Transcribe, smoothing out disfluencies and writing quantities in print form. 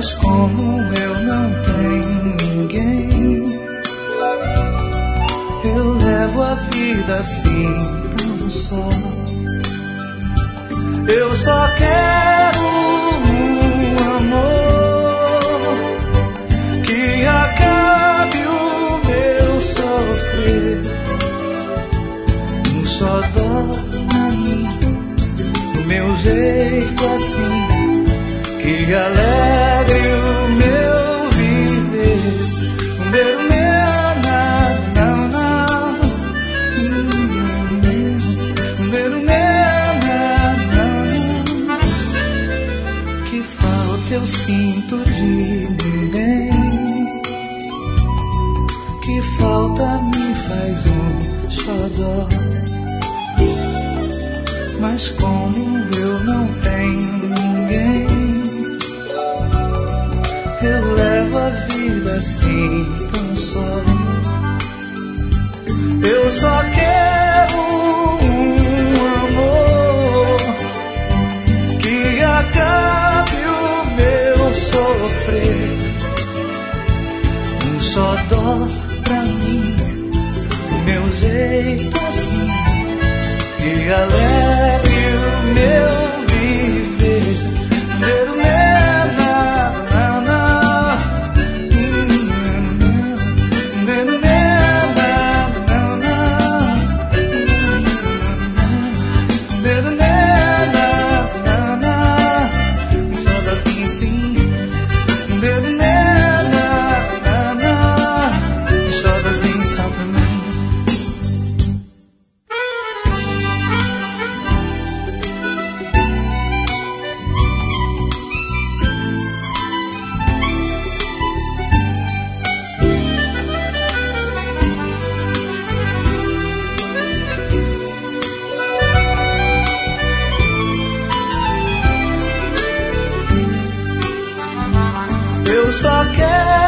Mas como eu não tenho ninguém, eu levo a vida assim tão só. Eu só quero um amor que acabe o meu sofrer. Um só dó pra mim, do meu jeito assim, que alegre o meu viver. O meu não, não, o meu não. Que falta eu sinto de ninguém, que falta me faz um xodó. Mas como eu não tenho ninguém, eu levo a vida assim tão só. Eu só quero um amor que acabe o meu sofrer. Um só dó pra mim, do meu jeito assim, que alegre o meu viver. Eu só quero